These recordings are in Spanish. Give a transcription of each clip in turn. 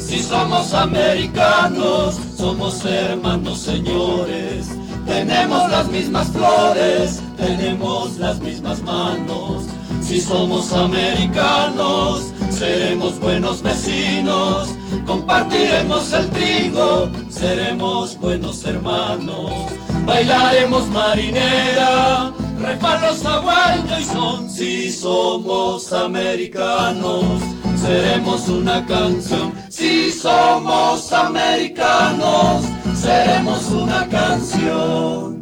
Si somos americanos, somos hermanos, señores. Tenemos las mismas flores, tenemos las mismas manos. Si somos americanos, seremos buenos vecinos. Compartiremos el trigo, seremos buenos hermanos. Bailaremos marinera, refalos, hawaiano y son. Si somos americanos, seremos una canción. Si somos americanos, seremos una canción.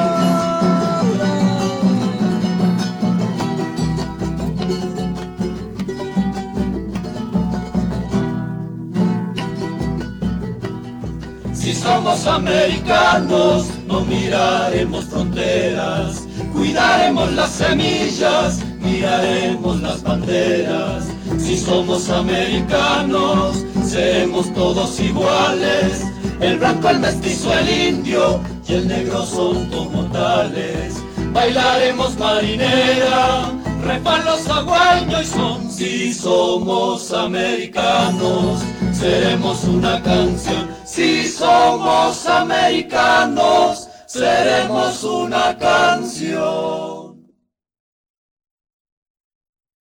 Si somos americanos, no miraremos fronteras, cuidaremos las semillas, miraremos las banderas. Si somos americanos, seremos todos iguales. El blanco, el mestizo, el indio y el negro son como tales. Bailaremos marinera, refalos, hawaiano y son. Si somos americanos, seremos una canción. Si somos americanos, seremos una canción.